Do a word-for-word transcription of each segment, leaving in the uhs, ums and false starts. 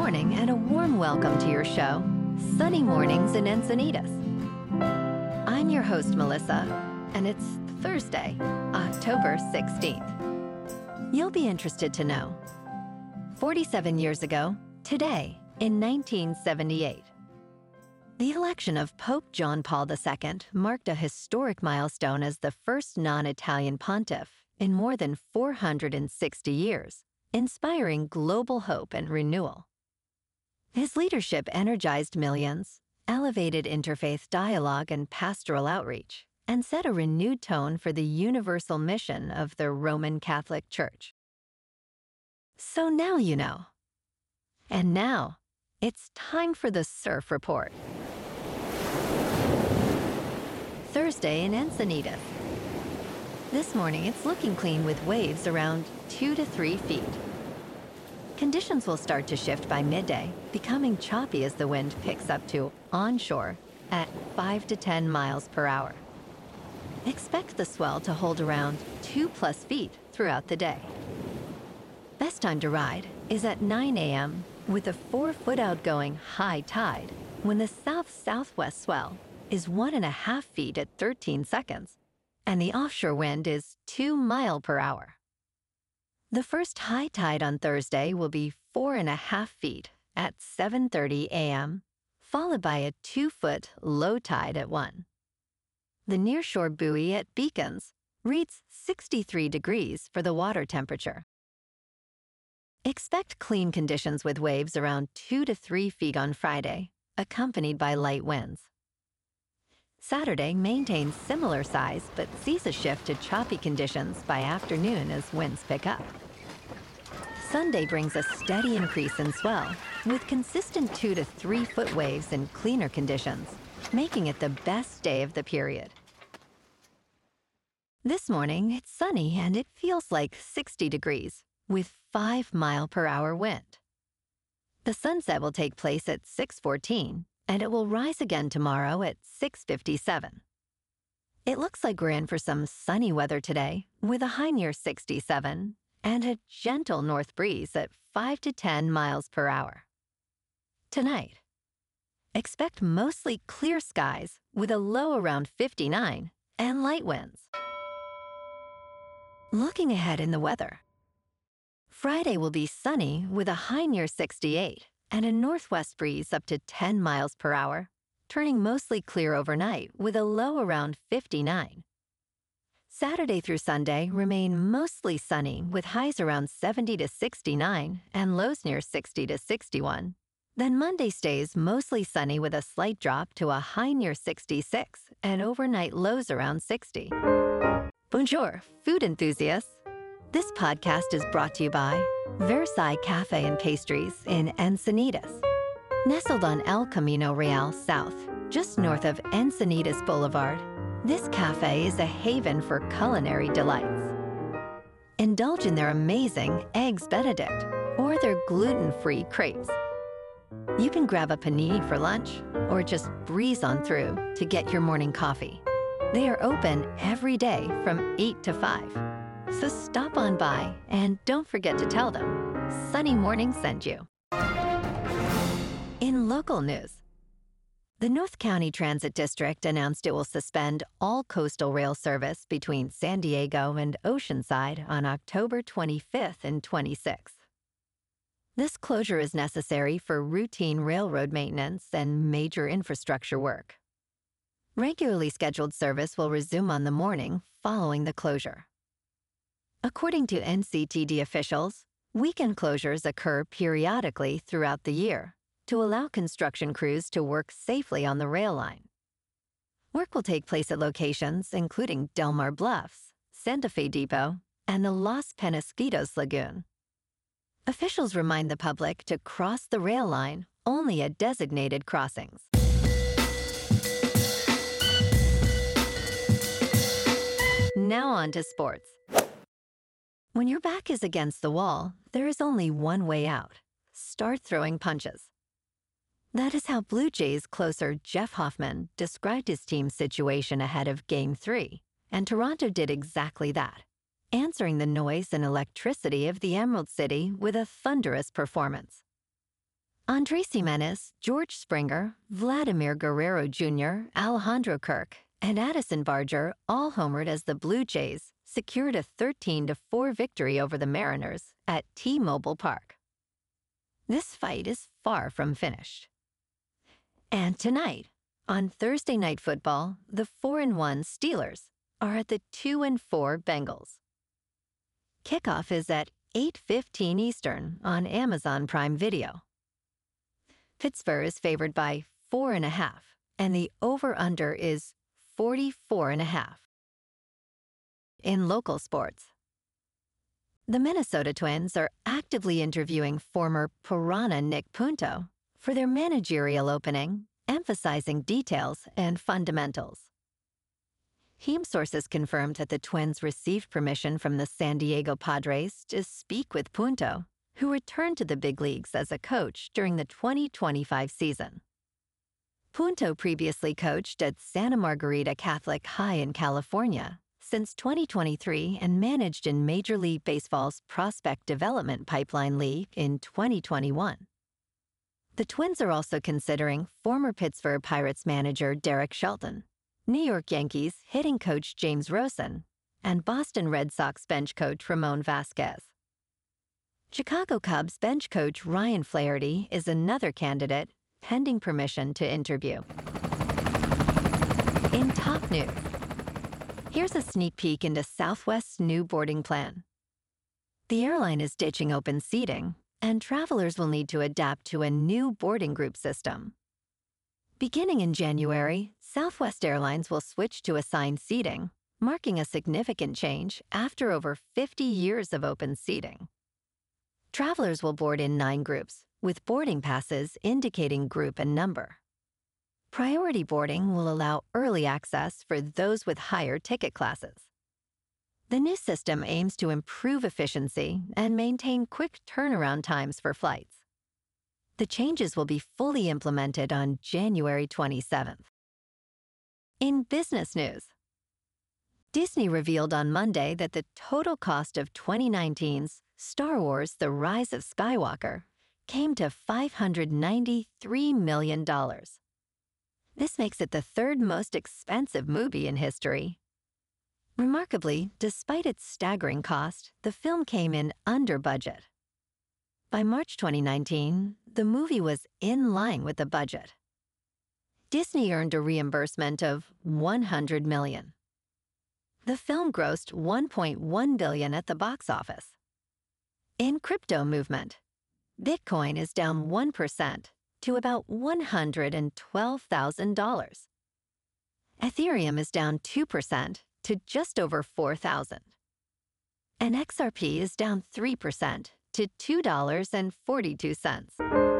morning and a warm welcome to your show, Sunny Mornings in Encinitas. I'm your host, Melissa, and it's Thursday, October sixteenth. You'll be interested to know, forty-seven years ago, today, in nineteen seventy-eight, the election of Pope John Paul the Second marked a historic milestone as the first non-Italian pontiff in more than four hundred sixty years, inspiring global hope and renewal. His leadership energized millions, elevated interfaith dialogue and pastoral outreach, and set a renewed tone for the universal mission of the Roman Catholic Church. So now you know. And now, it's time for the Surf Report. Thursday in Encinitas. This morning, it's looking clean with waves around two to three feet. Conditions will start to shift by midday, becoming choppy as the wind picks up to onshore at five to ten miles per hour. Expect the swell to hold around two plus feet throughout the day. Best time to ride is at nine a.m. with a four-foot outgoing high tide when the south-southwest swell is one and a half feet at thirteen seconds, and the offshore wind is two mile per hour. The first high tide on Thursday will be four and a half feet at seven thirty a.m., followed by a two-foot low tide at one. The nearshore buoy at Beacons reads sixty-three degrees for the water temperature. Expect clean conditions with waves around two to three feet on Friday, accompanied by light winds. Saturday maintains similar size but sees a shift to choppy conditions by afternoon as winds pick up. Sunday brings a steady increase in swell, with consistent two to three foot waves and cleaner conditions, making it the best day of the period. This morning, it's sunny and it feels like sixty degrees, with five mile per hour wind. The sunset will take place at six fourteen, and it will rise again tomorrow at six fifty-seven. It looks like we're in for some sunny weather today, with a high near sixty-seven and a gentle north breeze at five to ten miles per hour. Tonight, expect mostly clear skies with a low around fifty-nine and light winds. Looking ahead in the weather, Friday will be sunny with a high near sixty-eight and a northwest breeze up to ten miles per hour, turning mostly clear overnight with a low around fifty-nine. Saturday through Sunday remain mostly sunny with highs around seventy to sixty-nine and lows near sixty to sixty-one. Then Monday stays mostly sunny with a slight drop to a high near sixty-six and overnight lows around sixty. Bonjour, food enthusiasts. This podcast is brought to you by Versailles Cafe and Pastries in Encinitas. Nestled on El Camino Real South, just north of Encinitas Boulevard, this cafe is a haven for culinary delights. Indulge in their amazing Eggs Benedict or their gluten-free crepes. You can grab a panini for lunch or just breeze on through to get your morning coffee. They are open every day from eight to five. So stop on by and don't forget to tell them Sunny Morning sent you. In local news, the North County Transit District announced it will suspend all coastal rail service between San Diego and Oceanside on October twenty-fifth and twenty-sixth. This closure is necessary for routine railroad maintenance and major infrastructure work. Regularly scheduled service will resume on the morning following the closure. According to N C T D officials, weekend closures occur periodically throughout the year to allow construction crews to work safely on the rail line. Work will take place at locations including Del Mar Bluffs, Santa Fe Depot, and the Los Penasquitos Lagoon. Officials remind the public to cross the rail line only at designated crossings. Now on to sports. When your back is against the wall, there is only one way out. Start throwing punches. That is how Blue Jays closer Jeff Hoffman described his team's situation ahead of Game three, and Toronto did exactly that, answering the noise and electricity of the Emerald City with a thunderous performance. Andres Jimenez, George Springer, Vladimir Guerrero Junior, Alejandro Kirk, and Addison Barger, all homered as the Blue Jays secured a thirteen to four victory over the Mariners at T-Mobile Park. This fight is far from finished. And tonight, on Thursday Night Football, the four and one Steelers are at the two and four Bengals. Kickoff is at eight fifteen Eastern on Amazon Prime Video. Pittsburgh is favored by four and a half, and the over-under is forty-four and a half. In local sports, the Minnesota Twins are actively interviewing former Piranha Nick Punto for their managerial opening, emphasizing details and fundamentals. Team sources confirmed that the Twins received permission from the San Diego Padres to speak with Punto, who returned to the big leagues as a coach during the twenty twenty-five season. Punto previously coached at Santa Margarita Catholic High in California since twenty twenty-three and managed in Major League Baseball's Prospect Development Pipeline League in twenty twenty-one. The Twins are also considering former Pittsburgh Pirates manager Derek Shelton, New York Yankees hitting coach James Rosen, and Boston Red Sox bench coach Ramon Vasquez. Chicago Cubs bench coach Ryan Flaherty is another candidate, pending permission to interview. In top news, here's a sneak peek into Southwest's new boarding plan. The airline is ditching open seating, and travelers will need to adapt to a new boarding group system. Beginning in January, Southwest Airlines will switch to assigned seating, marking a significant change after over fifty years of open seating. Travelers will board in nine groups, with boarding passes indicating group and number. Priority boarding will allow early access for those with higher ticket classes. The new system aims to improve efficiency and maintain quick turnaround times for flights. The changes will be fully implemented on January twenty-seventh. In business news, Disney revealed on Monday that the total cost of twenty nineteen's Star Wars: The Rise of Skywalker came to five hundred ninety-three million dollars. This makes it the third most expensive movie in history. Remarkably, despite its staggering cost, the film came in under budget. By March twenty nineteen, the movie was in line with the budget. Disney earned a reimbursement of one hundred million dollars. The film grossed one point one billion dollars at the box office. In crypto movement, Bitcoin is down one percent to about one hundred twelve thousand dollars. Ethereum is down two percent to just over four thousand dollars. And X R P is down three percent to two dollars and forty-two cents.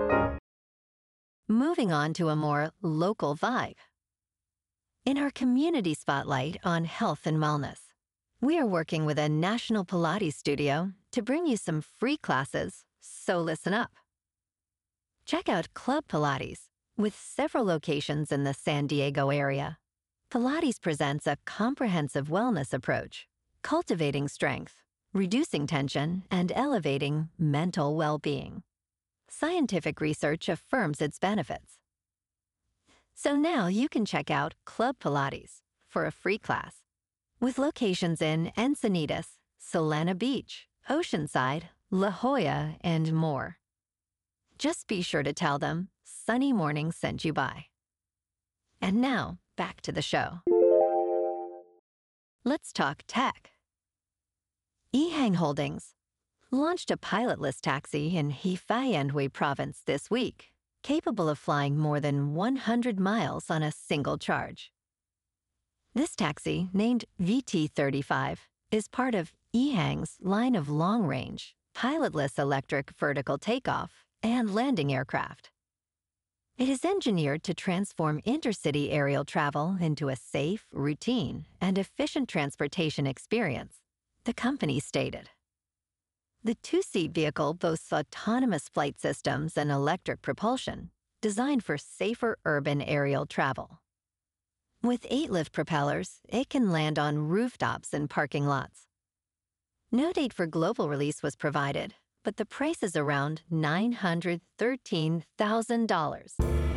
Moving on to a more local vibe. In our community spotlight on health and wellness, we are working with a national Pilates studio to bring you some free classes, so listen up. Check out Club Pilates, with several locations in the San Diego area. Pilates presents a comprehensive wellness approach, cultivating strength, reducing tension, and elevating mental well-being. Scientific research affirms its benefits. So now you can check out Club Pilates for a free class, with locations in Encinitas, Solana Beach, Oceanside, La Jolla, and more. Just be sure to tell them Sunny Morning sent you by. And now, back to the show. Let's talk tech. Ehang Holdings launched a pilotless taxi in Hifayandhui province this week, capable of flying more than one hundred miles on a single charge. This taxi, named V T thirty-five, is part of Ehang's line of long-range, pilotless electric vertical takeoff and landing aircraft. It is engineered to transform intercity aerial travel into a safe, routine, and efficient transportation experience, the company stated. The two-seat vehicle boasts autonomous flight systems and electric propulsion, designed for safer urban aerial travel. With eight lift propellers, it can land on rooftops and parking lots. No date for global release was provided, but the price is around nine hundred thirteen thousand dollars.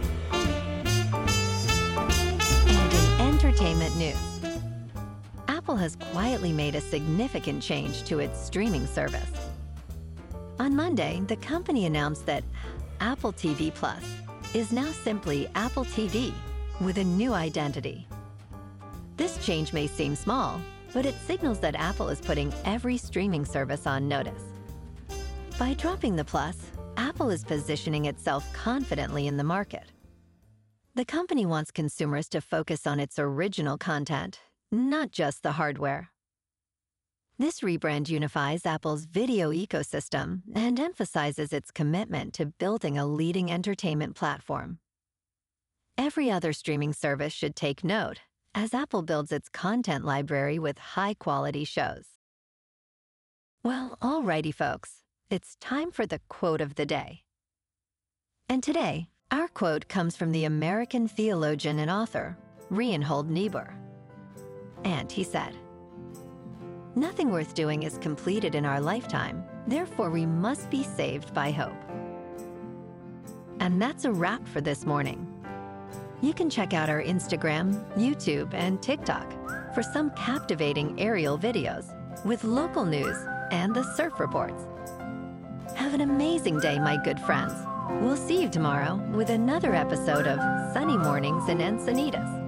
And in entertainment news, Apple has quietly made a significant change to its streaming service. On Monday, the company announced that Apple T V Plus is now simply Apple T V with a new identity. This change may seem small, but it signals that Apple is putting every streaming service on notice. By dropping the Plus, Apple is positioning itself confidently in the market. The company wants consumers to focus on its original content, not just the hardware. This rebrand unifies Apple's video ecosystem and emphasizes its commitment to building a leading entertainment platform. Every other streaming service should take note, as Apple builds its content library with high-quality shows. Well, alrighty, folks, it's time for the quote of the day. And today, our quote comes from the American theologian and author, Reinhold Niebuhr. And he said, "Nothing worth doing is completed in our lifetime, therefore we must be saved by hope." And that's a wrap for this morning. You can check out our Instagram, YouTube, and TikTok for some captivating aerial videos with local news and the surf reports. Have an amazing day, my good friends. We'll see you tomorrow with another episode of Sunny Mornings in Encinitas.